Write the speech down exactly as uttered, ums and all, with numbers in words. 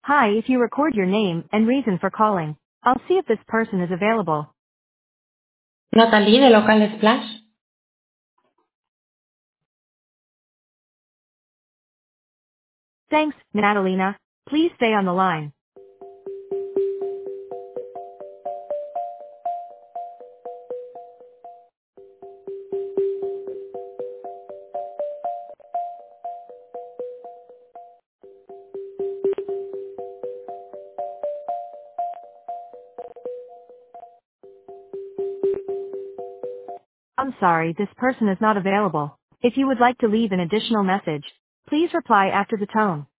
Hi, if you record your name and reason for calling, I'll see if this person is available. Natalie de Local Splash. Thanks, Natalina. Please stay on the line. I'm sorry, this person is not available. If you would like to leave an additional message, please reply after the tone.